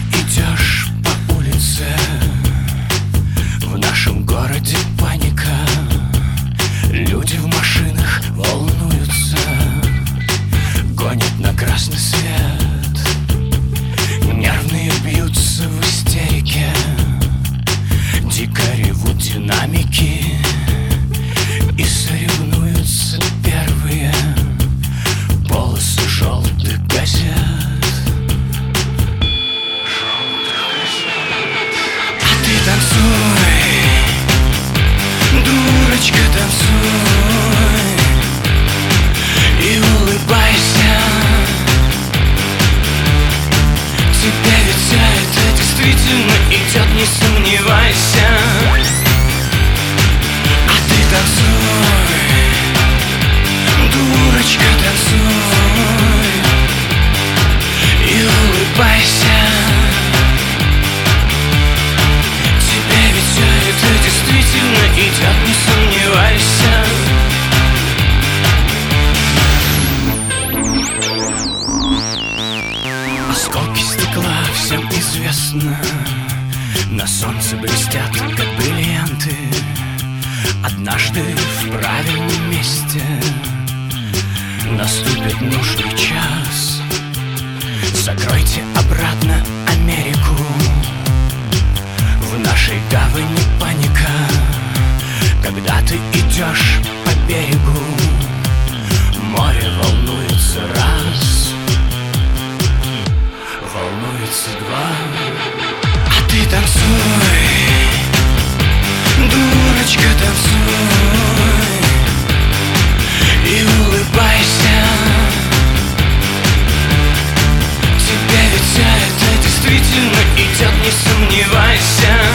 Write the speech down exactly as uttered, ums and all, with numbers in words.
идешь по улице, в нашем городе паника. Люди в машинах волнуются, гонят на красный свет. Нервные бьются в истерике, дико ревут динамики, и соревнуются первые полосы желтых газет. А ты танцуй, дурочка, танцуй и улыбайся. Тебе ведь вся это действительно идет, не сомневайся. А ты танцуй, дурочка, танцуй и улыбайся. Тебе ведь все это действительно идет, не сомневайся. Осколки стекла всем известно, на солнце блестят, как бриллианты. Однажды в правильном месте наступит нужный час. Закройте обратно Америку, в нашей гавани паника. Когда ты идешь по берегу, море волнуется раз, волнуется два. А ты танцуй, дурочка, танцуй и улыбайся. Тебе ведь вся это действительно идет, не сомневайся.